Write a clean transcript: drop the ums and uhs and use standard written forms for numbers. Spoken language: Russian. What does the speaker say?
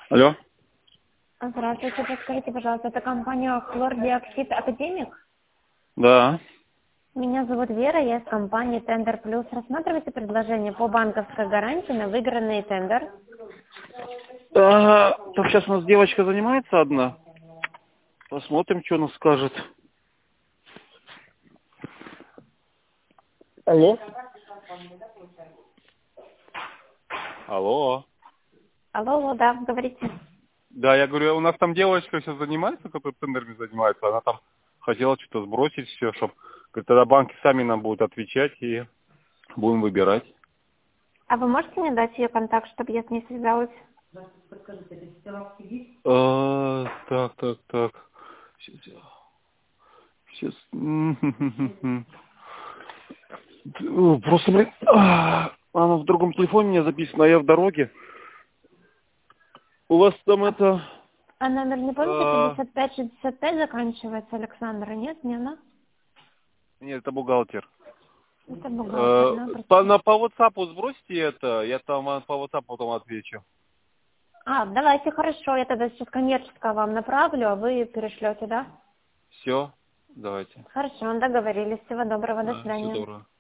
Алло? Здравствуйте, подскажите, пожалуйста, это компания «Хлордиоксид Академик». Да. Меня зовут Вера, я из компании «Тендер Плюс». Рассматриваете предложение по банковской гарантии на выигранный тендер? Так сейчас у нас девочка занимается одна. Посмотрим, что она скажет. Алло? Алло. Алло, да, говорите. Да, я говорю, у нас там девочка сейчас занимается, которая тендерами занимается. Она там хотела что-то сбросить все, чтобы тогда банки сами нам будут отвечать и будем выбирать. А вы можете мне дать ее контакт, чтобы я с ней связалась? Так. Сейчас. Просто, блин, она в другом телефоне у меня записана, а я в дороге. У вас там это... А номер не помните, 5565 заканчивается, Александра, нет, не она? Нет, это бухгалтер. Это бухгалтер, да, простите. По WhatsApp сбросьте это, я там вам по WhatsApp потом отвечу. Давайте, хорошо, я тогда сейчас коммерческое вам направлю, а вы перешлете, да? Все, давайте. Хорошо, договорились. Всего доброго, до Всего свидания. доброго.